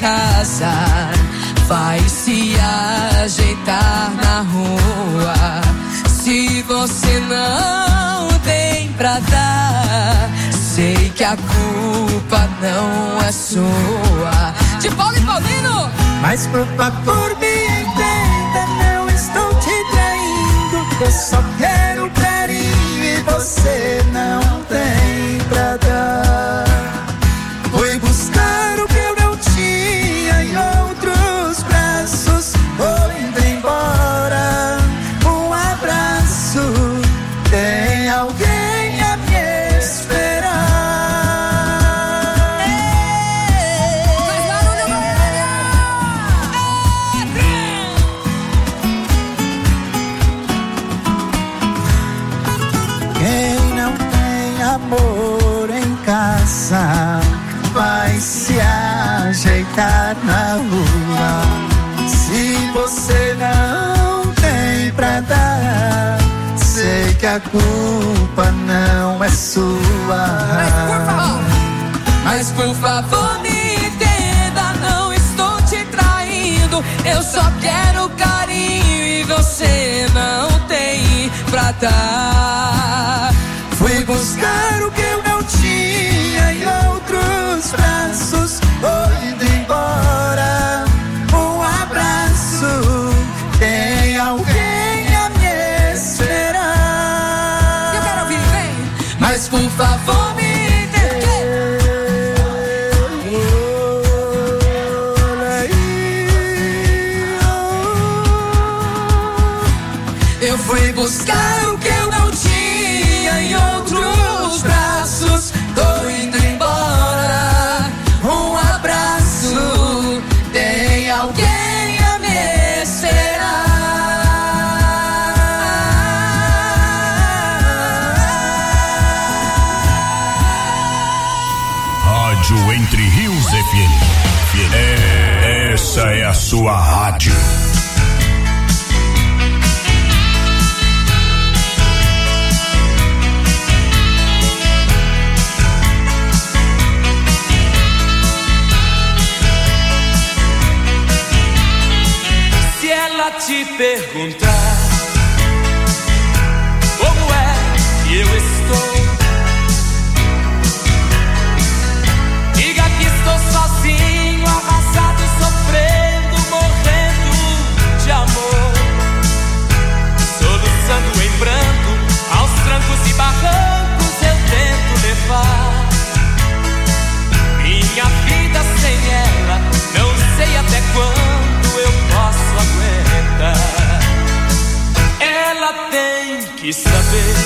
casa, vai se ajeitar na rua. Se você não tem pra dar, sei que a culpa não é sua. De Paulo e Paulino! Mas por favor me entenda, não estou te traindo. Eu só quero carinho e você não tem pra dar. Fui buscar o que eu não tinha em outros braços. Vou indo embora, um abraço. Tem alguém a me esperar. Quem não tem amor em casa vai se ajeitar na rua. Se você não tem pra dar, sei que a culpa não é sua. Mas por favor me entenda, não estou te traindo. Eu só quero carinho e você não tem pra dar. Fui buscar o que eu não tinha em outros braços. Vou indo embora, um abraço. Tem alguém a me esperar. Eu quero ouvir, vem. Mas por favor me entenda. Eu fui buscar o que eu não tinha em outros braços. Tô indo embora, um abraço. Tem alguém a me esperar. Rádio Entre Rios FM. Essa é a sua rádio. Se ela te perguntar como é que eu estou, diga que estou sozinho, arrasado, sofrendo, morrendo de amor, soluçando em pranto, aos trancos e barrancos eu tento levar minha vida sem ela, não sei até quando eu posso aguentar. Ela tem que saber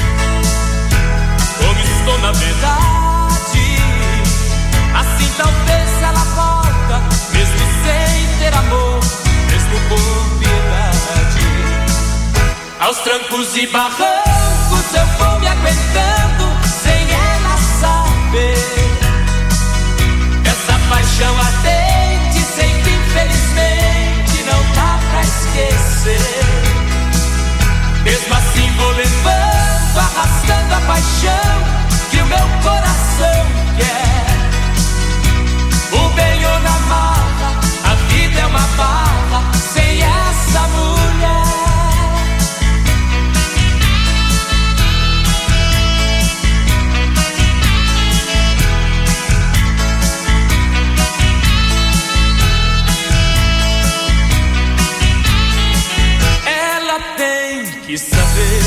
como estou na verdade. Assim talvez ela volta, mesmo sem ter amor, mesmo por piedade. Aos trancos e barrancos eu vou me aguentando, sem ela saber. Essa paixão ardente, sei que infelizmente não dá pra esquecer. Mesmo assim vou levando, arrastando a paixão que o meu coração quer. O bem ou na marra, a vida é uma barra sem essa mulher. Ela tem que saber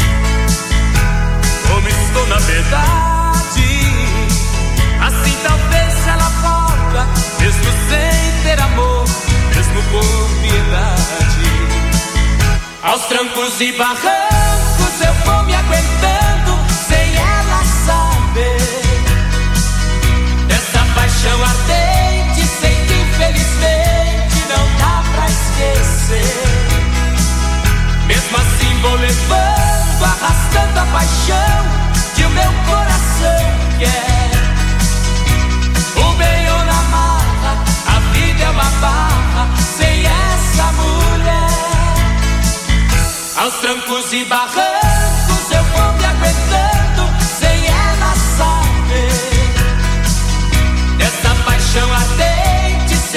como estou na verdade. Assim talvez ela volta, mesmo sem ter amor, mesmo por piedade. Aos trancos e barrancos eu vou me aguentando, sem ela saber. Dessa paixão ardente, sei que infelizmente não dá pra esquecer. Mesmo assim vou levando, arrastando a paixão que o meu coração quer. O bem ou na marra, a vida é uma barra sem essa mulher. Aos trancos e barrancos eu vou me aguentando, sem ela saber. Dessa paixão ardente,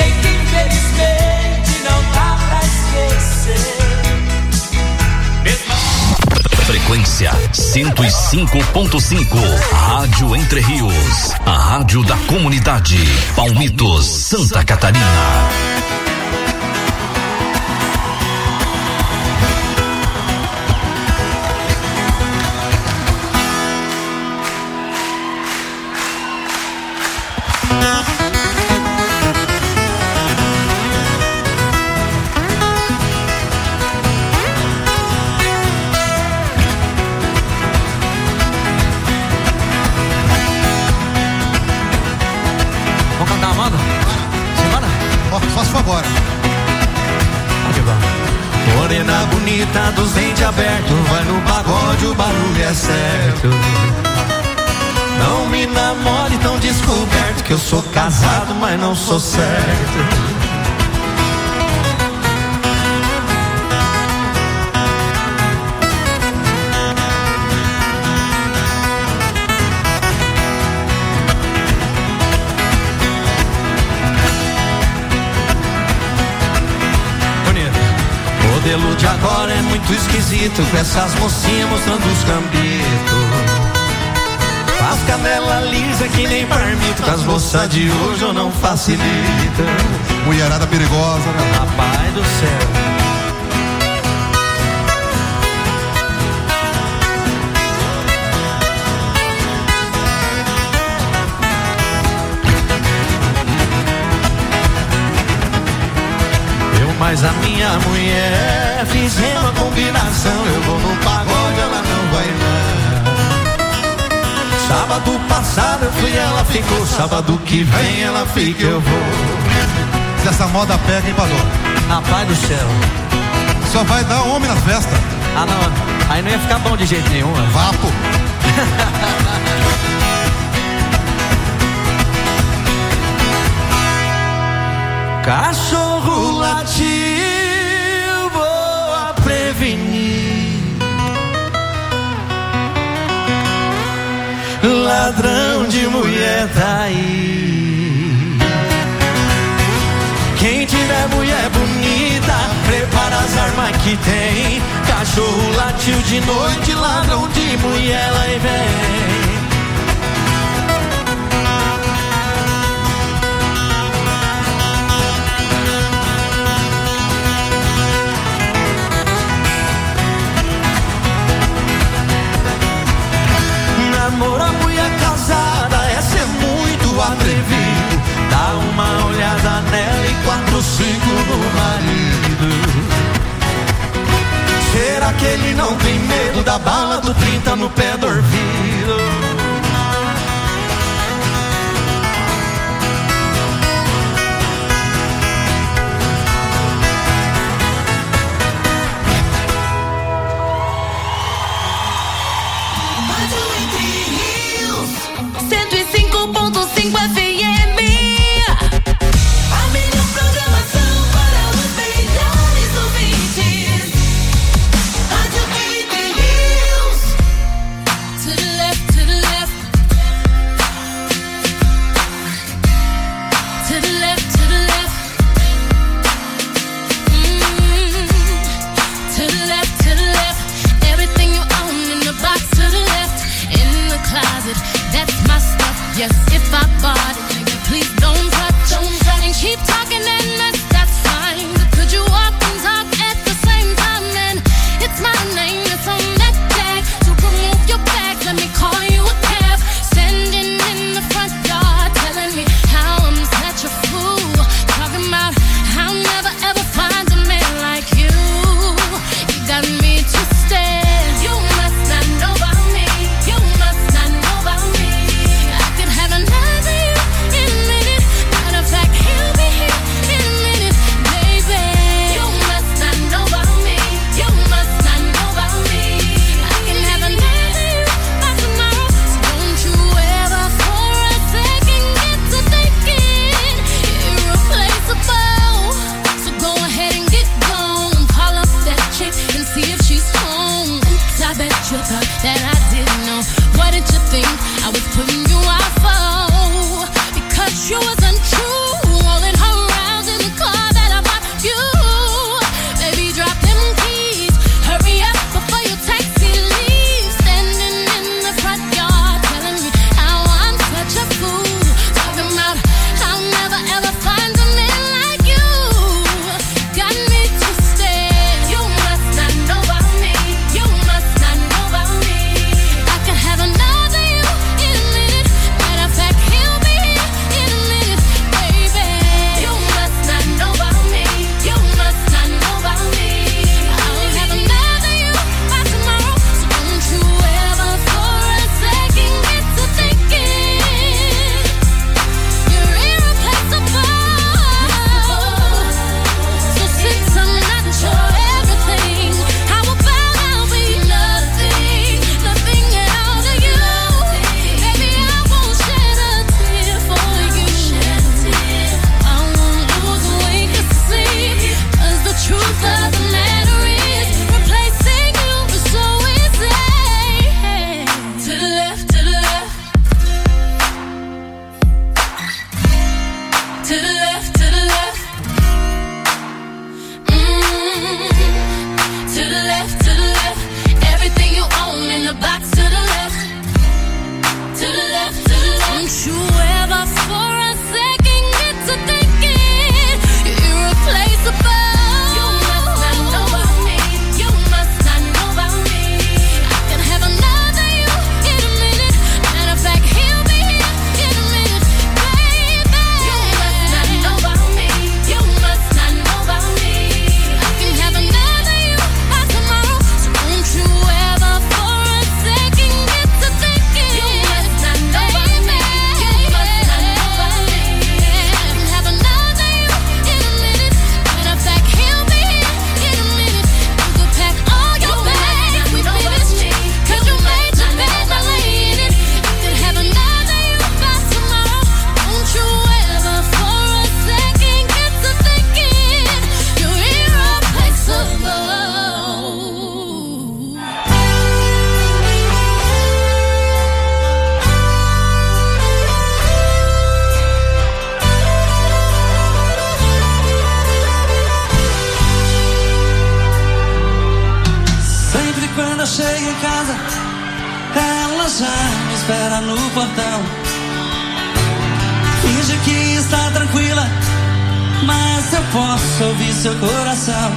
105.5. Rádio Entre Rios. A rádio da comunidade. Palmitos, Santa Catarina. Morena bonita dos dentes abertos, vai no pagode, o barulho é certo. Não me namore tão descoberto, que eu sou casado, mas não sou certo. O modelo de agora é muito esquisito, com essas mocinhas mostrando os cambitos. Faz canela lisa que nem parmito, com as moças de hoje eu não facilito. Mulherada perigosa, né? Rapaz do céu. Mas a minha mulher, fizemos uma combinação. Eu vou no pagode, ela não vai não. Sábado passado eu fui, ela ficou. Sábado que vem ela fica, eu vou. Se essa moda pega, hein, Pador? Rapaz do céu. Só vai dar homem na festa. Ah, não. Aí não ia ficar bom de jeito nenhum. Vapo. Cachorro latiu, vou a prevenir. Ladrão de mulher tá aí. Quem tiver mulher bonita, prepara as armas que tem. Cachorro latiu de noite, ladrão de mulher lá e vem. Namorar mulher casada é ser muito atrevido. Dá uma olhada nela e 4, 5 no marido. Será que ele não tem medo da bala do 30 no pé do ouvido? To the espera no portão. Finge que está tranquila, mas eu posso ouvir seu coração.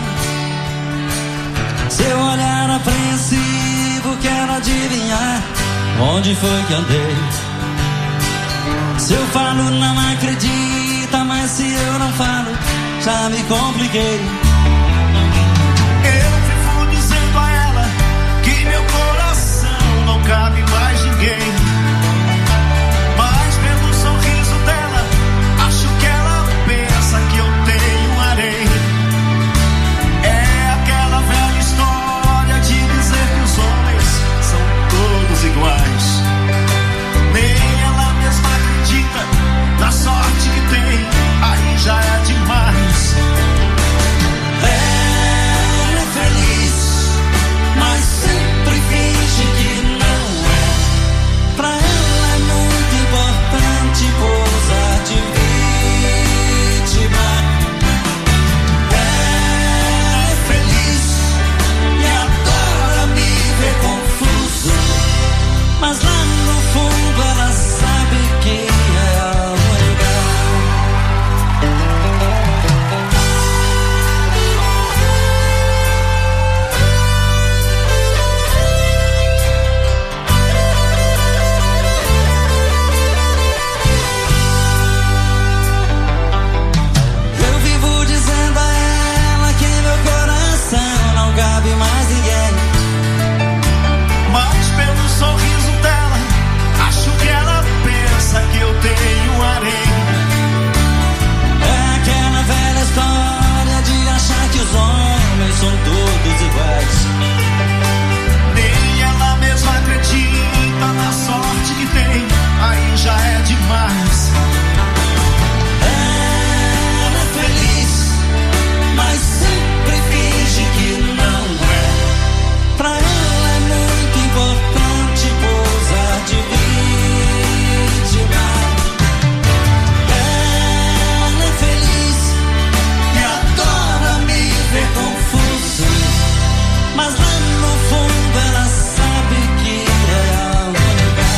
Seu olhar apreensivo, quero adivinhar onde foi que andei. Se eu falo não acredita, mas se eu não falo já me compliquei. Eu vivo dizendo a ela que meu coração não cabe mais ninguém. Mas pelo sorriso dela, acho que ela pensa que eu tenho harém. É aquela velha história de dizer que os homens são todos iguais. Nem ela mesma acredita na sorte que tem, aí já é demais. Ela é feliz, mas sempre finge que não é. Pra ela é muito importante pousar de vítima. Ela é feliz e adora me ver confuso, mas lá no fundo ela sabe que é algo legal. Eu vivo dizendo a ela que em meu coração não cabe mais ninguém. Mas pelo sorriso dela, acho que ela pensa que eu tenho harém. É aquela velha história de achar que os homens são todos iguais. Nem ela mesma acredita na sorte que tem, aí já é demais. Ela é feliz, mas sempre finge que não é. Pra ela é muito importante pousar de vítima. Ela é feliz e adora me ver confuso, mas lá no fundo ela sabe que é algo legal.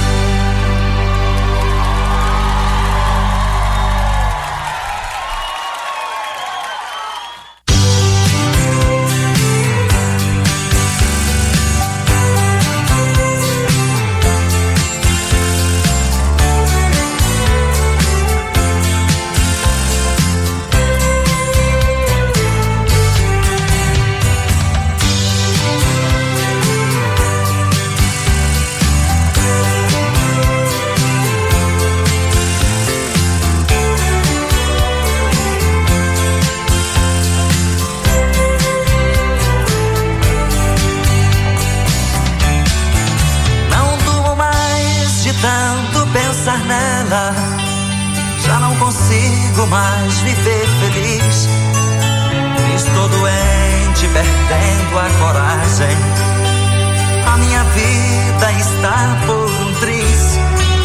Não durmo mais de tanto pensar nela. Já não consigo mais viver feliz. Estou doente, perdendo a coragem. A minha vida está por um triz.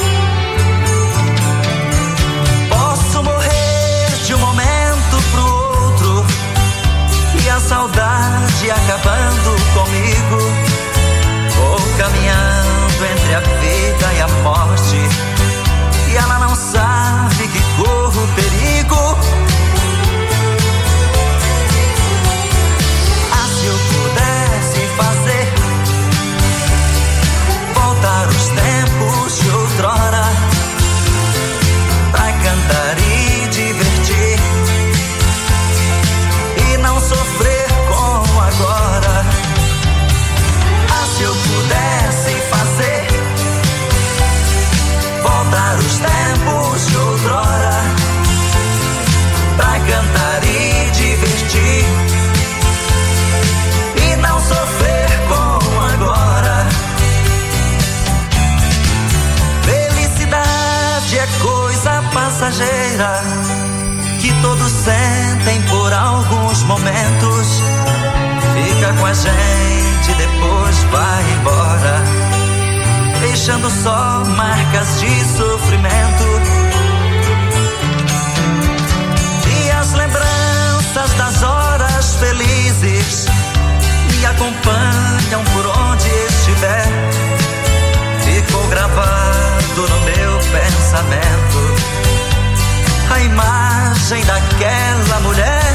Posso morrer de um momento pro outro, e a saudade acabando comigo. Vou caminhando entre a vida e a morte, e ela não sabe que corro perigo. Ah, se eu pudesse fazer voltar os tempos de outrora, pra cantar e divertir, e não sofrer como agora. Ah, se eu pudesse fazer voltar os tempos de outrora, pra cantar e divertir, e não sofrer como agora. Felicidade é coisa passageira, que todos sentem por alguns momentos. Fica com a gente, depois vai embora, deixando só marcas de sofrimento. E as lembranças das horas felizes me acompanham por onde estiver. Ficou gravado imagem daquela mulher.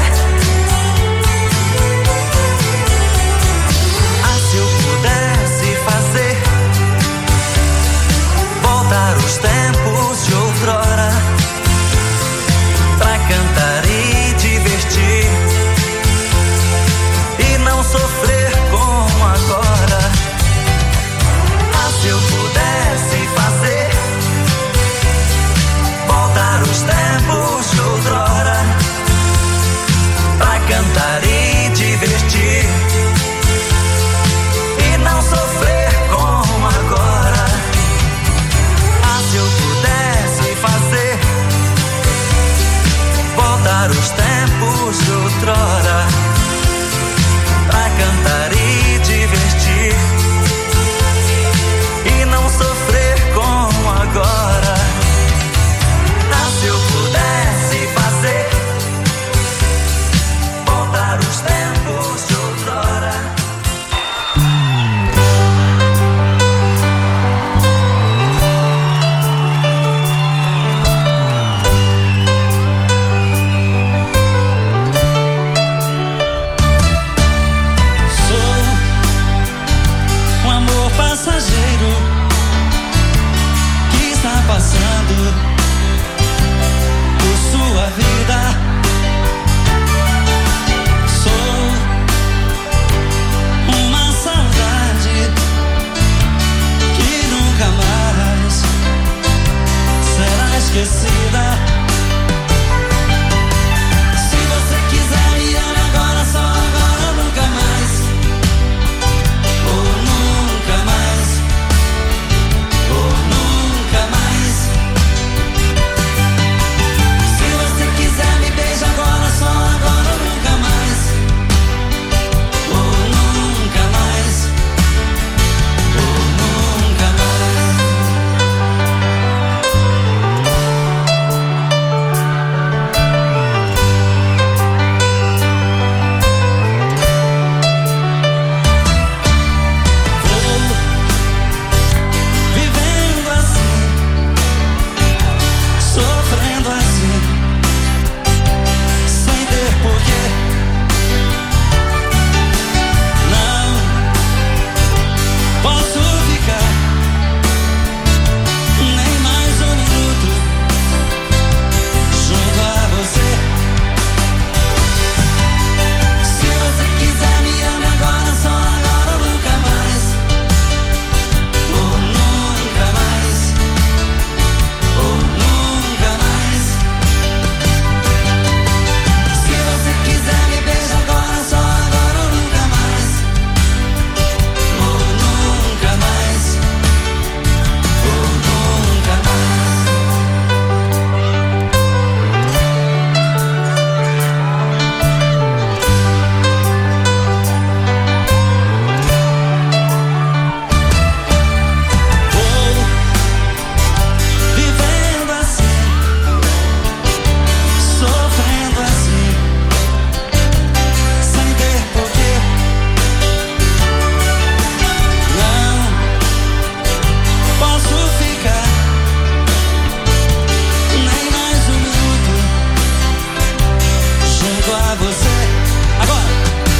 Ah, se eu pudesse fazer voltar os tempos de outrora, pra cantar e divertir e não sofrer como agora. Ah, se eu pudesse fazer voltar os tempos de outrora, pra cantar e divertir e não sofrer como agora. Ah, se eu pudesse fazer voltar os tempos de outrora, pra cantar e divertir e não sofrer como agora. Ah, se eu pudesse fazer voltar os tempos de outrora. Passageiro que está passando por sua vida. Sou uma saudade que nunca mais será esquecida. Se você quiser me ame agora, só agora, nunca mais. Ou nunca mais. Ou nunca mais. Se você quiser me beija agora, só agora, nunca mais. Ou nunca mais. Ou nunca mais. Vou vivendo assim, sofrendo assim, sem ter porquê. Não posso ficar nem mais um minuto junto a você. Se você quiser me ame agora, só agora, nunca mais. Ou nunca mais. Ou nunca mais. Se você quiser me beija agora, só agora, nunca mais. Ou nunca mais. Ou nunca mais. Vou vivendo assim, sofrendo assim, sem ter porquê. Não posso ficar nem mais um minuto junto a você. Agora!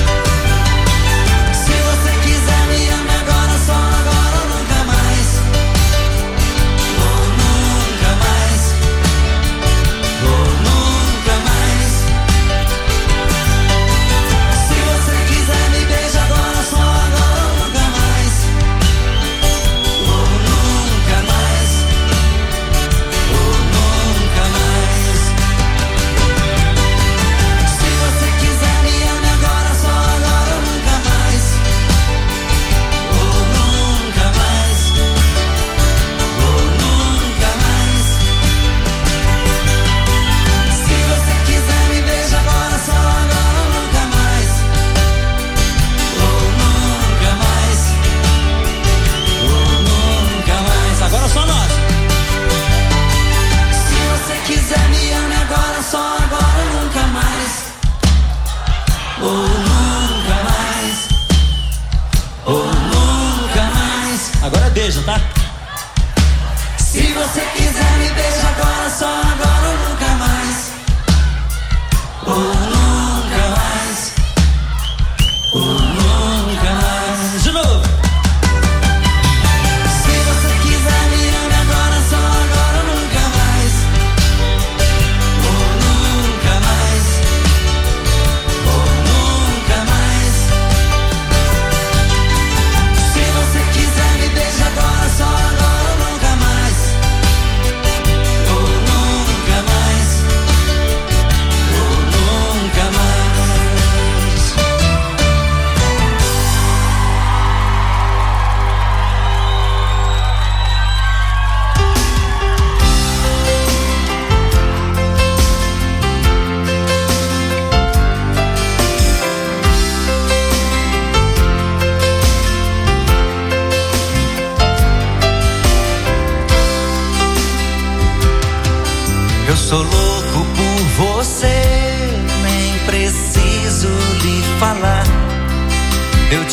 Se você quiser me ame agora, só agora, nunca mais. Ou nunca mais. Ou nunca mais. Se você quiser me beija agora, só agora, nunca mais. Ou nunca mais. Ou nunca mais. Se você quiser me ame agora, só agora, nunca mais. Ou nunca mais. Ou nunca mais. Se você quiser me beija agora, só agora, nunca mais. Ou nunca mais. Ou nunca mais. Agora só nós. Se você quiser me ame agora, só agora, nunca mais. Ou nunca mais. Ou nunca mais. Agora beija, tá? Se você quiser me beija agora, só agora, nunca mais.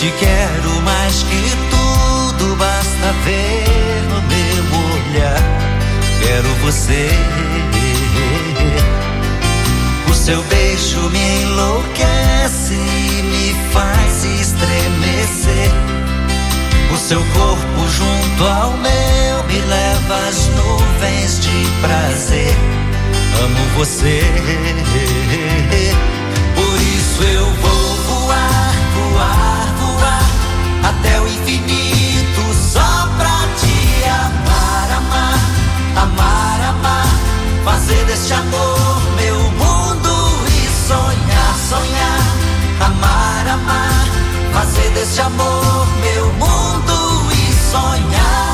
te quero mais que tudo, basta ver no meu olhar. Quero você. O seu beijo me enlouquece, me faz estremecer. O seu corpo junto ao meu me leva às nuvens de prazer. Amo você, por isso eu vou voar, voar, voar até o infinito só pra te amar, amar, amar, amar, fazer deste amor meu mundo e sonhar, sonhar, amar, amar, fazer deste amor meu mundo e sonhar.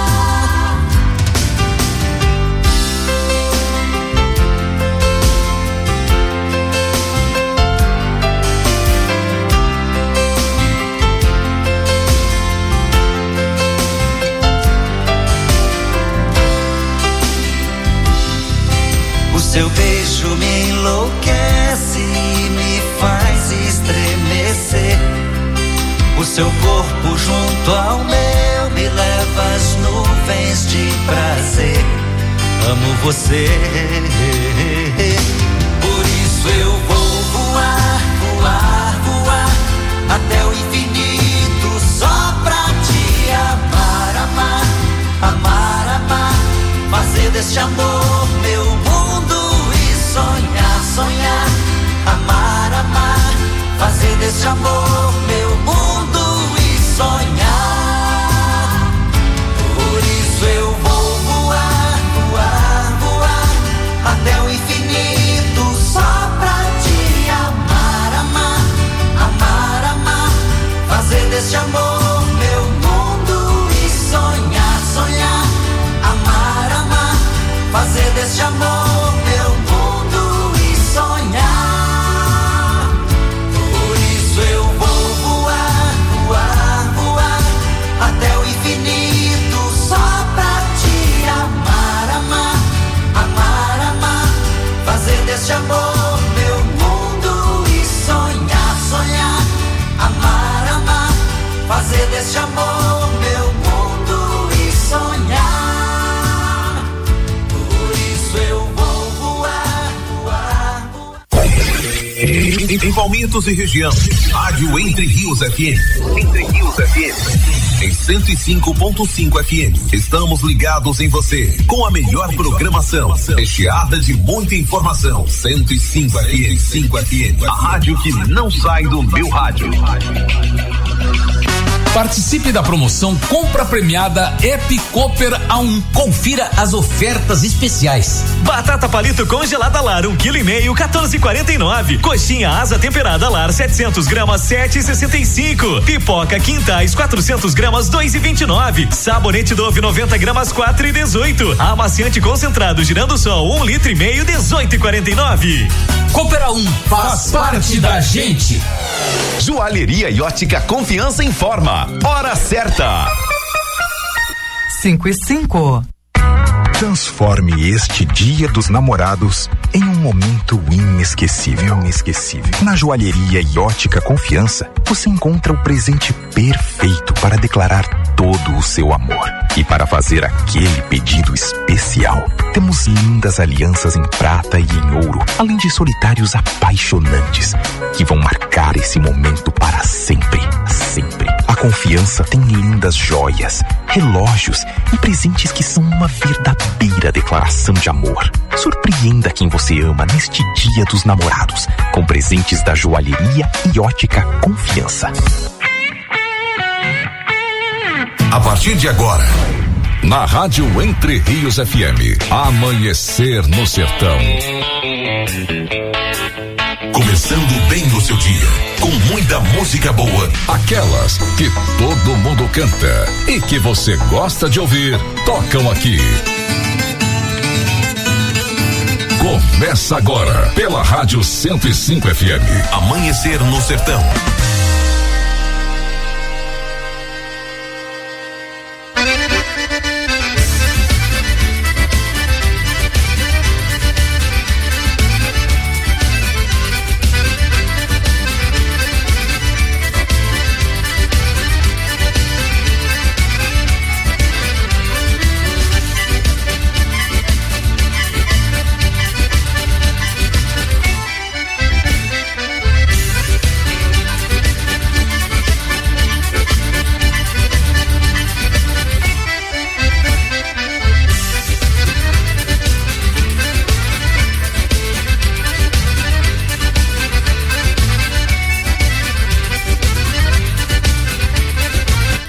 Seu beijo me enlouquece, me faz estremecer. O seu corpo junto ao meu me leva às nuvens de prazer. Amo você, por isso eu vou voar, voar, voar até o infinito só pra te amar, amar, amar, amar, fazer deste amor meu mundo. Sonhar, sonhar, amar, amar, fazer deste amor meu mundo e sonhar. Por isso eu vou voar, voar, voar até o infinito só pra te amar, amar, amar, amar, fazer deste amor meu mundo e sonhar, sonhar, amar, amar, fazer deste amor meu mundo. Deste amor meu mundo e sonhar, sonhar, amar, amar, fazer deste amor meu mundo e sonhar. Por isso eu vou voar, voar, voar. Em Palmitos e região, Rádio Entre Rios FM. Entre Rios FM. Em 105.5 FM. Estamos ligados em você com a melhor programação, recheada de muita informação. 105 FM, 5 FM. A rádio que não sai do meu rádio. Participe da promoção Compra Premiada Epicoper A1. Confira as ofertas especiais. Batata palito congelada Lar 1,5 kg, 14,49. Coxinha asa temperada Lar 700 gramas, 7,65. Pipoca Quintais 400 gramas, 2,29. Sabonete Dove 90 gramas, 4,18. Amaciante concentrado Girando Sol 1,5 litro, 18,49. Cooper A1 faz parte da gente. Joalheria e Ótica Confiança informa. Hora certa. 5:05. Transforme este Dia dos Namorados em um momento inesquecível. Na Joalheria e Ótica Confiança, você encontra o presente perfeito para declarar todo o seu amor. E para fazer aquele pedido especial, temos lindas alianças em prata e em ouro, além de solitários apaixonantes que vão marcar esse momento para sempre. Sempre. A Confiança tem lindas joias, relógios e presentes que são uma verdadeira declaração de amor. Surpreenda quem você ama neste Dia dos Namorados com presentes da Joalheria e Ótica Confiança. A partir de agora, na Rádio Entre Rios FM, Amanhecer no Sertão. Começando bem o seu dia, com muita música boa. Aquelas que todo mundo canta e que você gosta de ouvir, tocam aqui. Começa agora, pela Rádio 105 FM, Amanhecer no Sertão.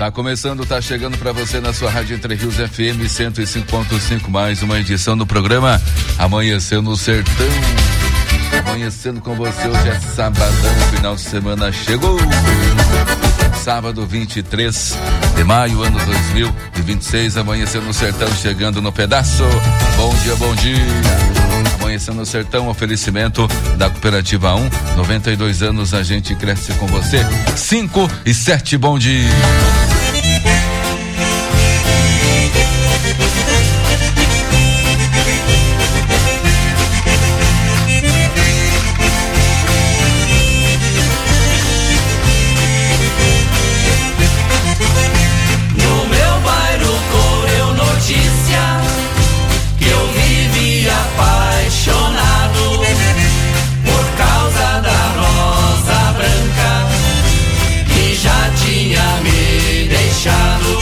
Tá começando, tá chegando pra você na sua rádio Entre Rios FM 105.5, mais uma edição do programa Amanhecendo no Sertão. Amanhecendo com você, hoje é sabadão, final de semana chegou. Sábado 23 de maio, ano 2026, Amanhecendo no Sertão, chegando no pedaço. Bom dia, bom dia. Amanhecendo no Sertão, oferecimento da Cooperativa 1, 92 anos, a gente cresce com você. 5 e 7, bom dia. No meu bairro correu notícia que eu vivia apaixonado por causa da rosa branca que já tinha me deixado.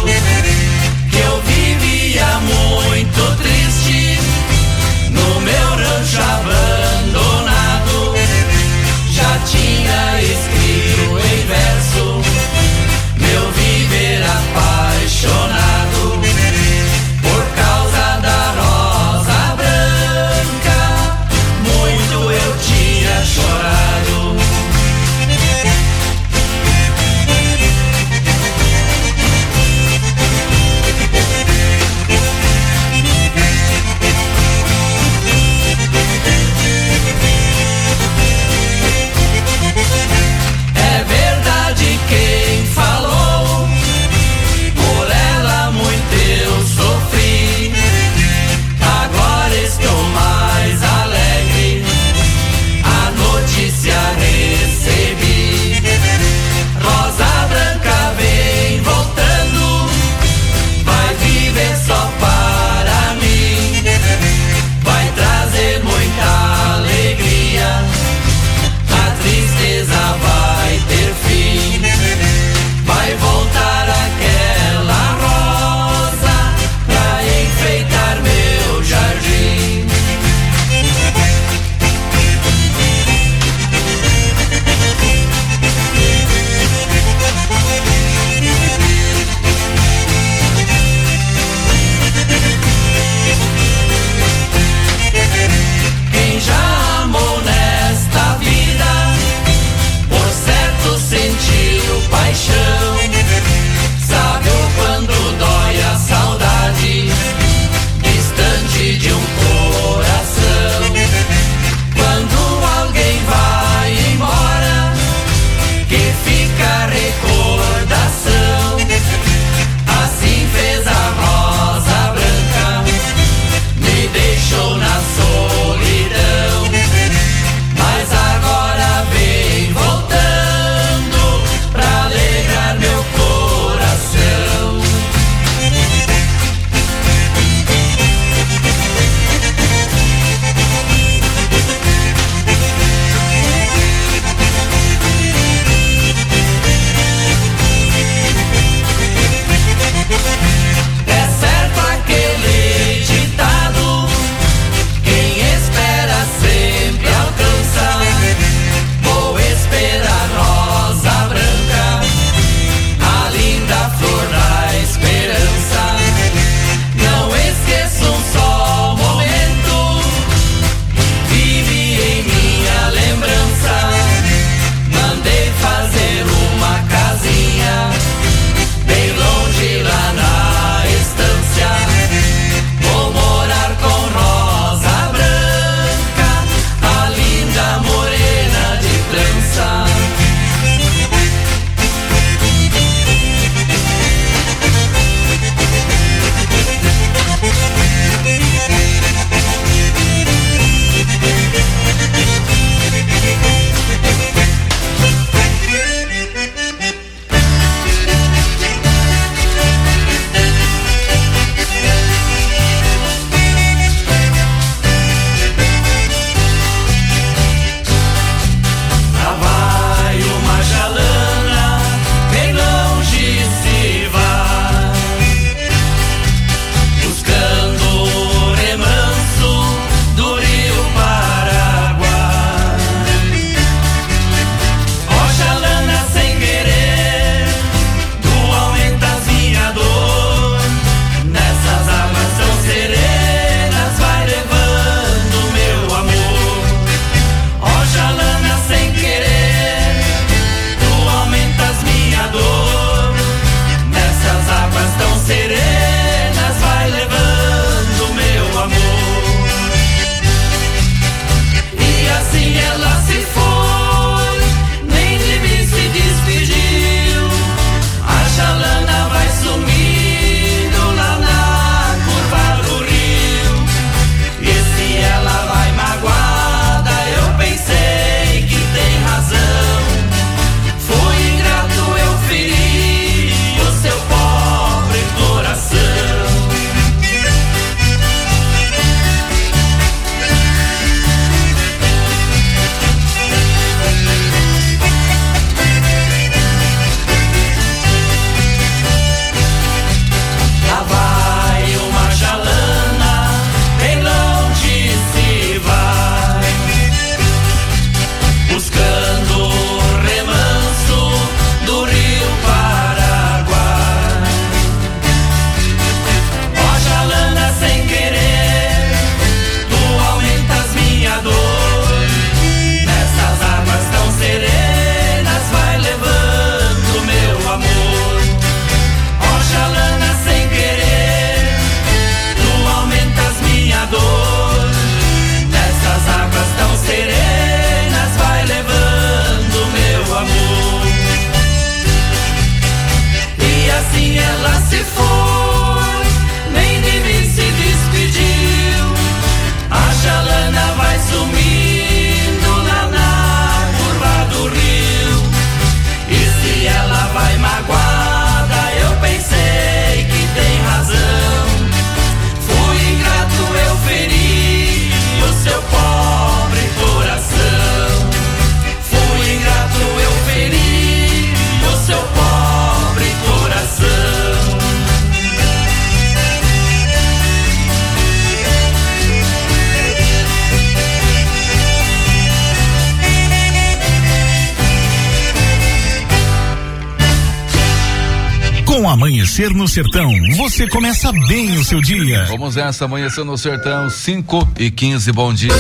Amanhecer no Sertão, você começa bem o seu dia. Vamos nessa, Amanhecer no Sertão, 5h15, bom dia.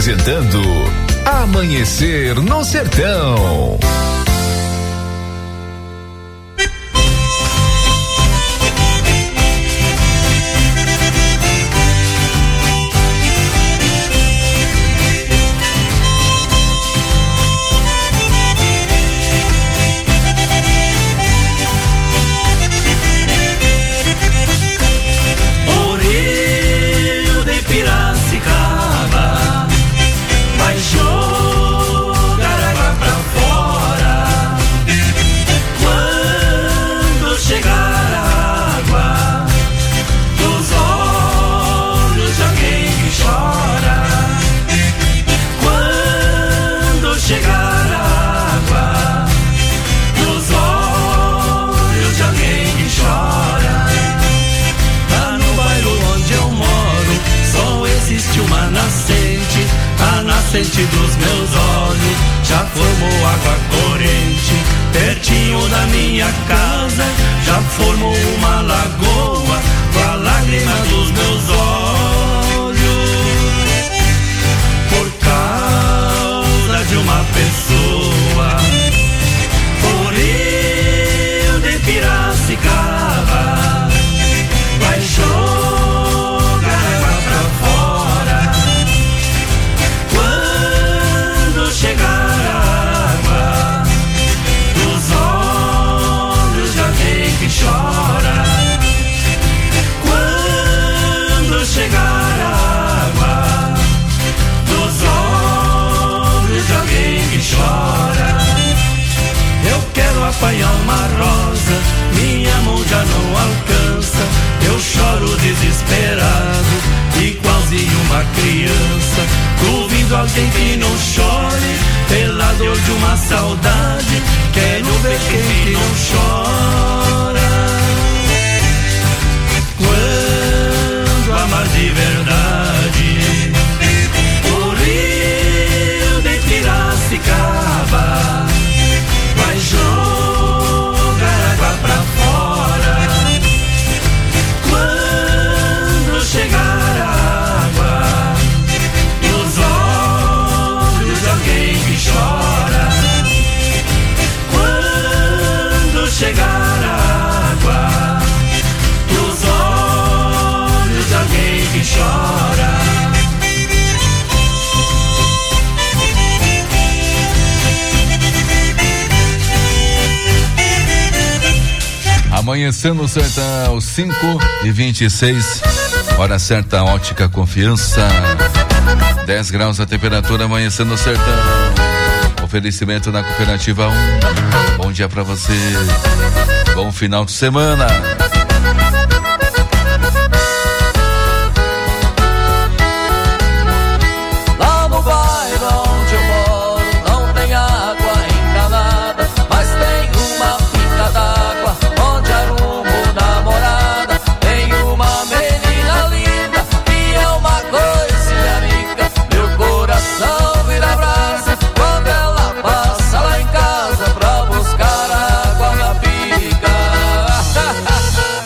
apresentando Amanhecer no Sertão. Nascente dos meus olhos já formou água corrente. Pertinho da minha casa já formou uma lagoa com a lágrima dos meus olhos. Por causa de uma pessoa, por rio de Piracicaba, vai jogar água pra fora. Chegar a água dos olhos de alguém que chora. Quando chegar a água dos olhos de alguém que chora, eu quero apanhar uma rosa, minha mão já não alcança. Eu choro desesperado, igualzinho uma criança, ouvindo alguém que não chore, pela dor de uma saudade. Quero ver quem não chora. Quando amar de verdade, o rio de Piracicaba vai jogar água pra fora. Quando chegar a água dos olhos de alguém que chora, quando chegar a água dos olhos de alguém que chora. Amanhecendo Sertão, 5h26, hora certa, Ótica Confiança, 10 graus a temperatura, Amanhecendo Sertão, oferecimento na Cooperativa 1, bom dia pra você, bom final de semana. Lá no bairro onde eu moro não tem água encanada, mas tem uma pinga d'água onde arrumo namorada. Tem uma menina linda que é uma coisinha rica, meu coração vira brasa quando ela passa lá em casa pra buscar água na pica.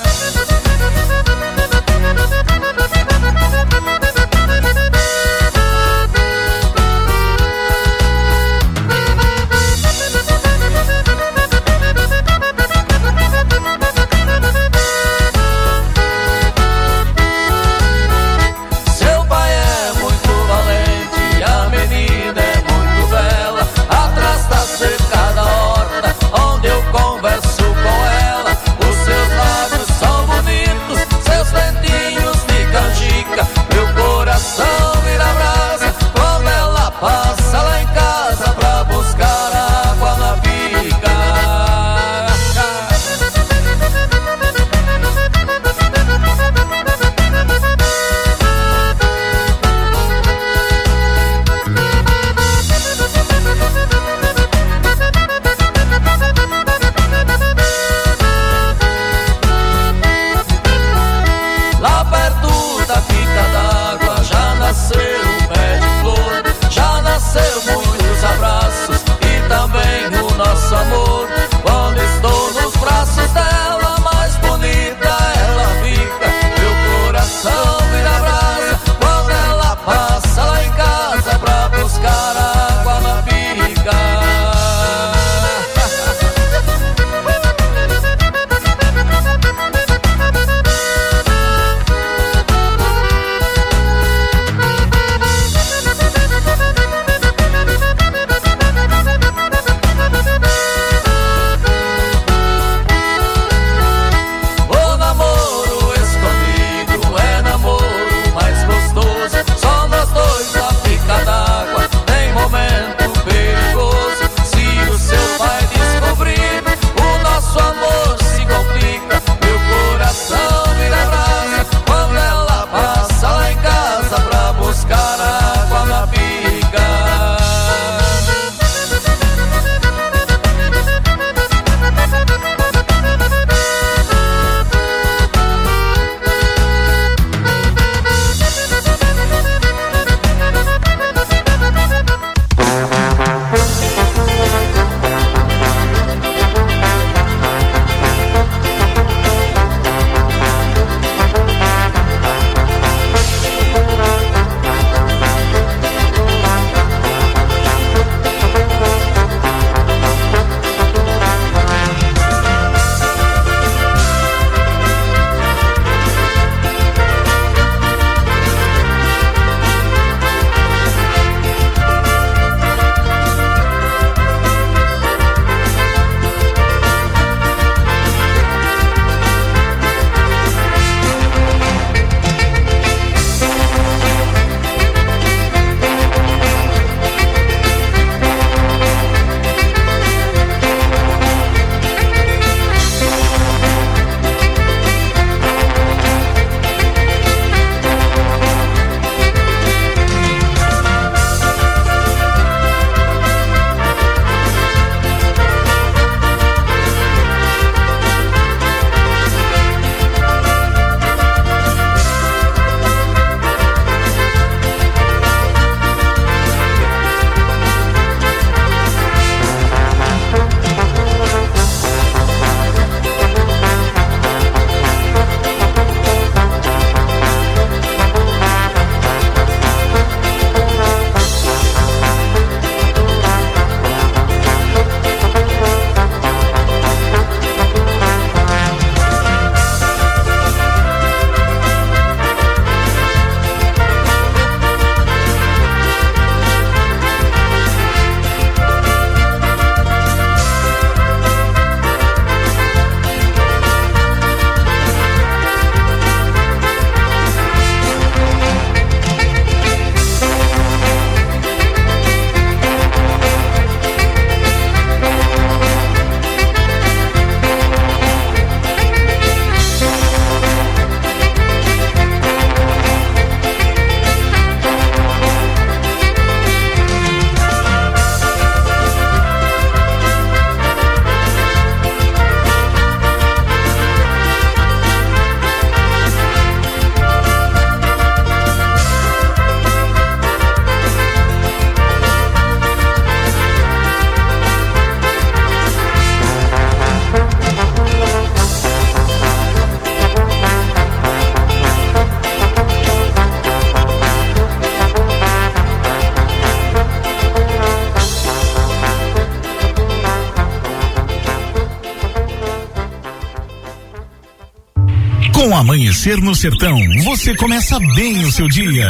Com Amanhecer no Sertão, você começa bem o seu dia.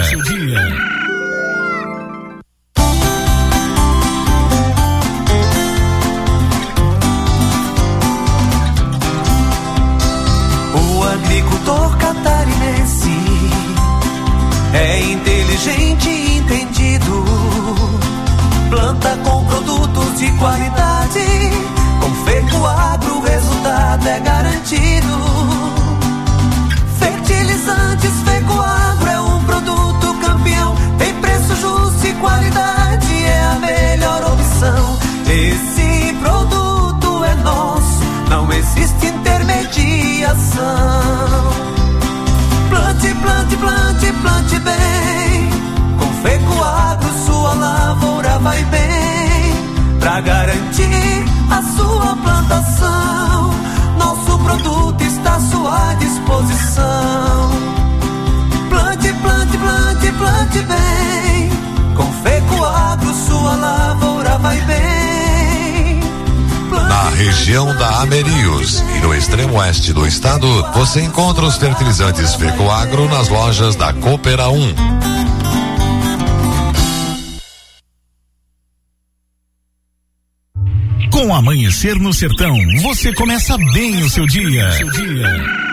O agricultor catarinense é inteligente e entendido. Planta com produtos de qualidade. Com Fecoagro o resultado é garantido. Fertilizantes Fecoagro é um produto campeão. Tem preço justo e qualidade é a melhor opção. Esse produto é nosso, não existe intermediação. Plante, plante, plante, plante bem. Com Fecoagro sua lavoura vai bem. Pra garantir a sua plantação, nosso produto está à sua disposição. Plante, plante, plante, plante bem. Com Fecoagro sua lavoura vai bem. Na região da Amerius e no extremo oeste do estado, você encontra os fertilizantes Fecoagro nas lojas da Coopera 1. Com Amanhecer no Sertão, você começa bem o seu dia.